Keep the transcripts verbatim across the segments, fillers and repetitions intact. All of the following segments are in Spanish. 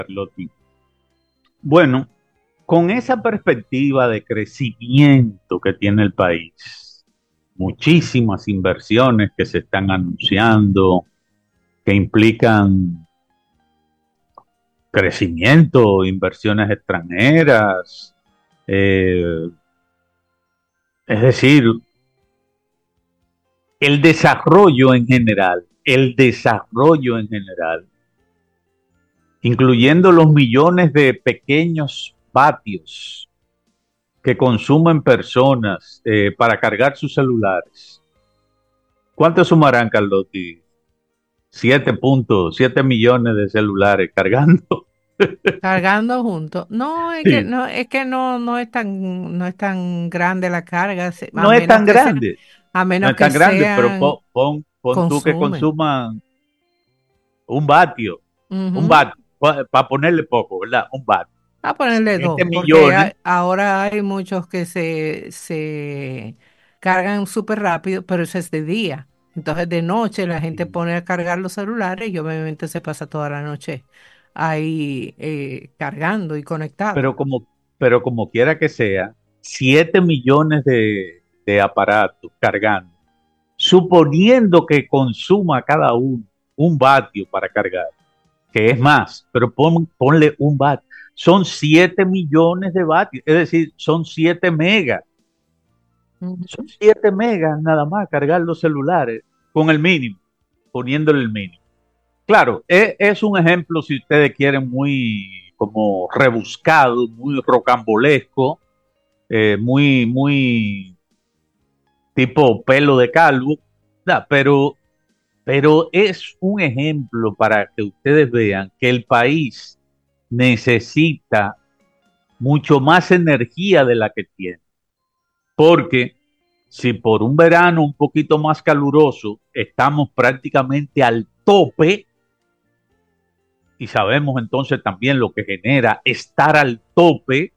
Carlotti. Bueno, con esa perspectiva de crecimiento que tiene el país, muchísimas inversiones que se están anunciando, que implican crecimiento, inversiones extranjeras, eh, es decir, el desarrollo en general, el desarrollo en general, incluyendo los millones de pequeños vatios que consumen personas eh, para cargar sus celulares. ¿Cuánto sumarán, Carlotti? Siete puntos, siete millones de celulares cargando. Cargando juntos. No, es que Sí, no, es que no, no es tan, no es tan grande la carga, se- a no es menos tan que sea, grande, a no menos es que tan grande, pero pon, sean, pon, pon tú que consumen. consuman un vatio, un Ujú. vatio, para ponerle poco, ¿verdad? Un vatio. A ponerle Siete dos, porque millones, hay- ahora hay muchos que se, se cargan súper rápido, pero eso es de día. Entonces de noche la gente pone a cargar los celulares y obviamente se pasa toda la noche ahí eh, cargando y conectado. pero como, pero como quiera que sea, siete millones de, de aparatos cargando, suponiendo que consuma cada uno un vatio para cargar, que es más, pero pon, ponle un vatio. Son siete millones de vatios, es decir, son siete megas. Son Ujú. siete megas nada más cargar los celulares con el mínimo, poniéndole el mínimo. Claro, es, es un ejemplo, si ustedes quieren, muy como rebuscado, muy rocambolesco, eh, muy, muy tipo pelo de calvo, ¿verdad? pero Pero es un ejemplo para que ustedes vean que el país necesita mucho más energía de la que tiene. Porque si por un verano un poquito más caluroso estamos prácticamente al tope, y sabemos entonces también lo que genera estar al tope,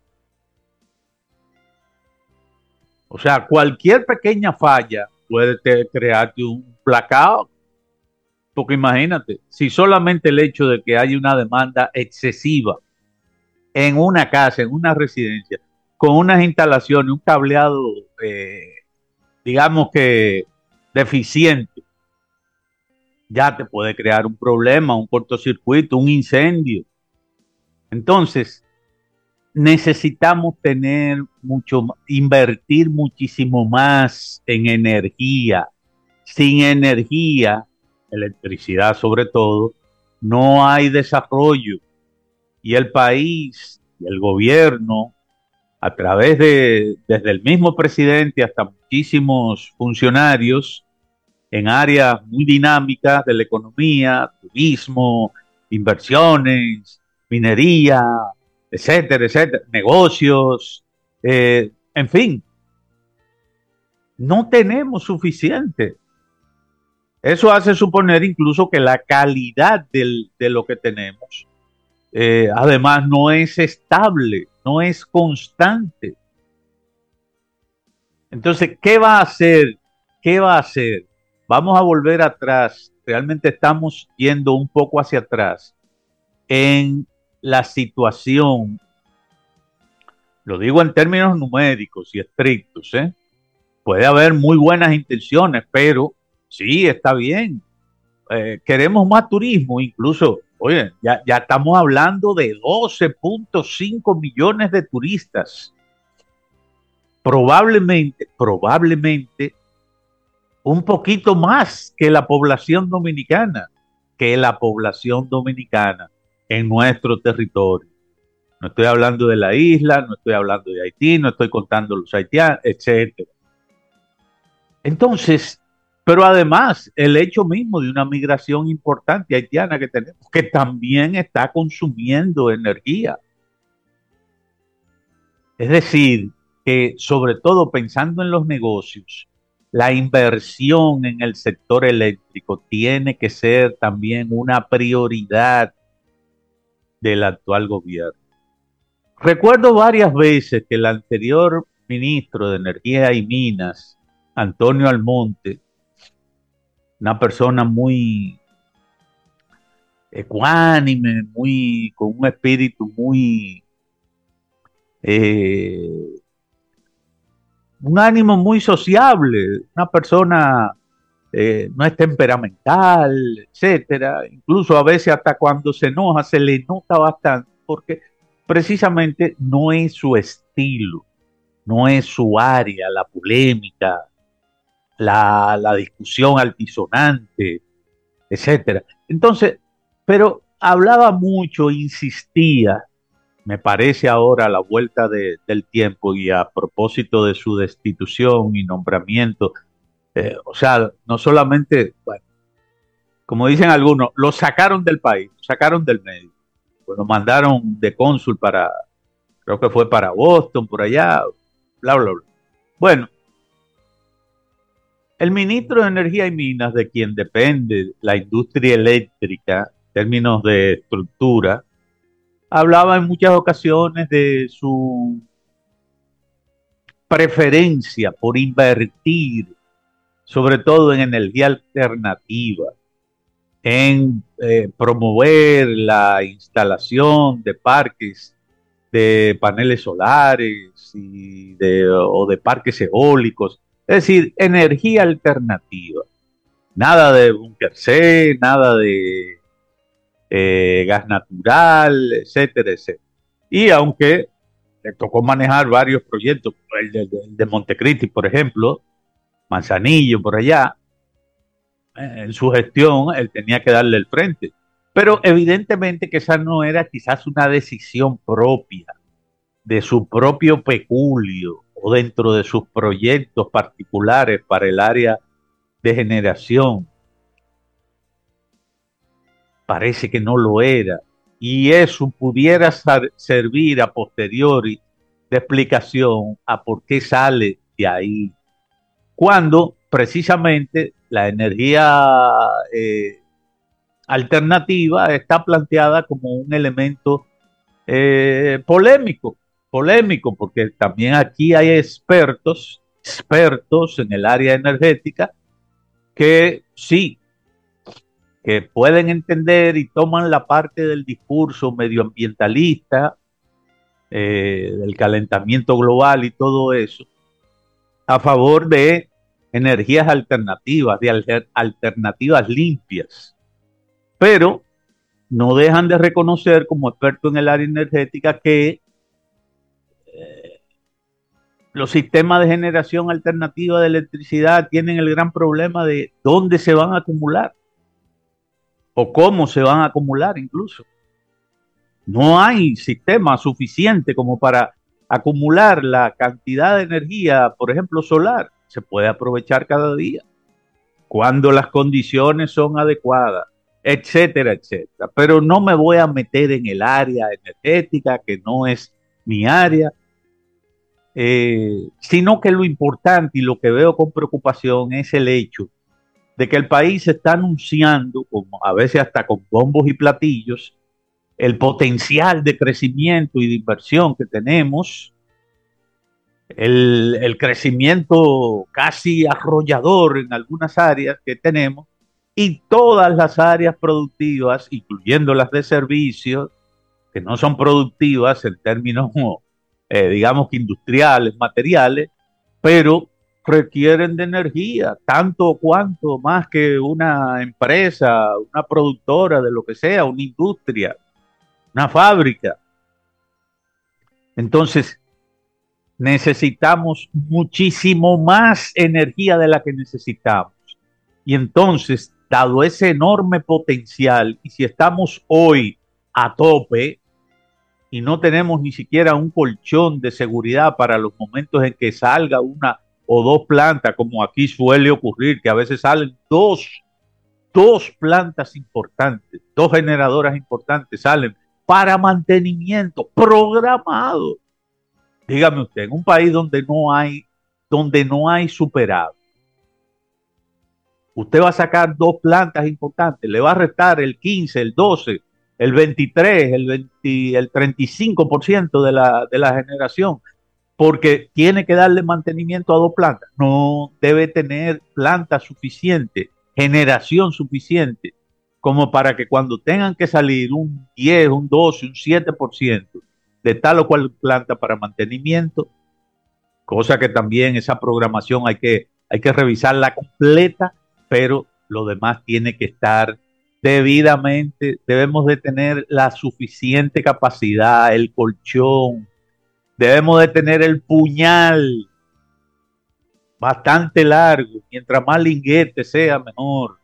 o sea, cualquier pequeña falla puede te- crearte un blackout. Porque imagínate, si solamente el hecho de que haya una demanda excesiva en una casa, en una residencia, con unas instalaciones, un cableado, eh, digamos que deficiente, ya te puede crear un problema, un cortocircuito, un incendio. Entonces, necesitamos tener mucho, invertir muchísimo más en energía. Sin energía, electricidad sobre todo, no hay desarrollo. Y el país y el gobierno a través de, desde el mismo presidente hasta muchísimos funcionarios en áreas muy dinámicas de la economía, turismo, inversiones, minería, etcétera, etcétera, negocios, eh, en fin, no tenemos suficiente. Eso hace suponer incluso que la calidad del, de lo que tenemos, eh, además, no es estable, no es constante. Entonces, ¿qué va a hacer? ¿Qué va a hacer? Vamos a volver atrás. Realmente estamos yendo un poco hacia atrás en la situación, lo digo en términos numéricos y estrictos, ¿eh? Puede haber muy buenas intenciones, pero sí, está bien. Eh, queremos más turismo, incluso, oye, ya, ya estamos hablando de doce punto cinco millones de turistas. Probablemente, probablemente un poquito más que la población dominicana, que la población dominicana en nuestro territorio. No estoy hablando de la isla, no estoy hablando de Haití, no estoy contando los haitianos, etcétera. Entonces, pero además, el hecho mismo de una migración importante haitiana que tenemos, que también está consumiendo energía. Es decir, que sobre todo pensando en los negocios, la inversión en el sector eléctrico tiene que ser también una prioridad del actual gobierno. Recuerdo varias veces que el anterior ministro de Energía y Minas, Antonio Almonte, una persona muy ecuánime, muy, con un espíritu muy, eh, un ánimo muy sociable, una persona eh, no es temperamental, etcétera. Incluso a veces hasta cuando se enoja se le nota bastante porque precisamente no es su estilo, no es su área, la polémica, la, la discusión altisonante, etcétera. Entonces, pero hablaba mucho, insistía, me parece ahora a la vuelta de, del tiempo y a propósito de su destitución y nombramiento, eh, o sea, no solamente, bueno, como dicen algunos, lo sacaron del país, lo sacaron del medio, pues lo mandaron de cónsul para, creo que fue para Boston, por allá, bla, bla, bla. Bueno, el ministro de Energía y Minas, de quien depende la industria eléctrica, en términos de estructura, hablaba en muchas ocasiones de su preferencia por invertir, sobre todo en energía alternativa, en eh, promover la instalación de parques de paneles solares y de, o de parques eólicos, es decir, energía alternativa. Nada de búnker C, nada de eh, gas natural, etcétera, etcétera. Y aunque le tocó manejar varios proyectos, el de, el de Montecristi, por ejemplo, Manzanillo, por allá, en su gestión él tenía que darle el frente. Pero evidentemente que esa no era quizás una decisión propia de su propio peculio o dentro de sus proyectos particulares para el área de generación. Parece que no lo era. Y eso pudiera servir a posteriori de explicación a por qué sale de ahí. Cuando precisamente la energía eh, alternativa está planteada como un elemento eh, polémico, polémico, porque también aquí hay expertos, expertos en el área energética que sí, que pueden entender y toman la parte del discurso medioambientalista, eh, del calentamiento global y todo eso, a favor de energías alternativas, de alter, alternativas limpias, pero no dejan de reconocer como expertos en el área energética que eh, los sistemas de generación alternativa de electricidad tienen el gran problema de dónde se van a acumular o cómo se van a acumular incluso. No hay sistema suficiente como para acumular la cantidad de energía, por ejemplo, solar. Se puede aprovechar cada día cuando las condiciones son adecuadas, etcétera, etcétera. Pero no me voy a meter en el área energética, que no es mi área, eh, sino que lo importante y lo que veo con preocupación es el hecho de que el país está anunciando, como a veces hasta con bombos y platillos, el potencial de crecimiento y de inversión que tenemos, el, el crecimiento casi arrollador en algunas áreas que tenemos, y todas las áreas productivas, incluyendo las de servicios, que no son productivas en términos, eh, digamos que industriales, materiales, pero requieren de energía, tanto o cuanto más que una empresa, una productora de lo que sea, una industria, una fábrica. Entonces, necesitamos muchísimo más energía de la que necesitamos. Y entonces, dado ese enorme potencial, y si estamos hoy a tope y no tenemos ni siquiera un colchón de seguridad para los momentos en que salga una o dos plantas, como aquí suele ocurrir, que a veces salen dos, dos plantas importantes, dos generadoras importantes salen para mantenimiento programado. Dígame usted, en un país donde no hay, donde no hay superávit, usted va a sacar dos plantas importantes, le va a restar el quince, el doce, el veintitrés, el veinte, el treinta y cinco por ciento de la, de la generación, porque tiene que darle mantenimiento a dos plantas. No debe tener planta suficiente, generación suficiente, como para que cuando tengan que salir un diez, un doce, un siete por ciento de tal o cual planta para mantenimiento, cosa que también esa programación hay que, hay que revisarla completa, pero lo demás tiene que estar debidamente, debemos de tener la suficiente capacidad, el colchón, debemos de tener el puñal bastante largo, mientras más linguete sea mejor,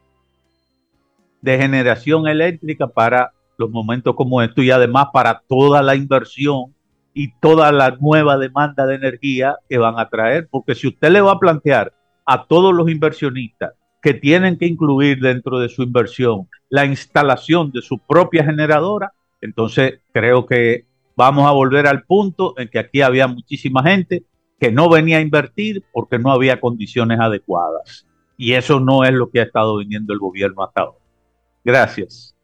de generación eléctrica para los momentos como estos y además para toda la inversión y toda la nueva demanda de energía que van a traer, porque si usted le va a plantear a todos los inversionistas que tienen que incluir dentro de su inversión la instalación de su propia generadora, entonces creo que vamos a volver al punto en que aquí había muchísima gente que no venía a invertir porque no había condiciones adecuadas. Y eso no es lo que ha estado viniendo el gobierno hasta ahora. Gracias.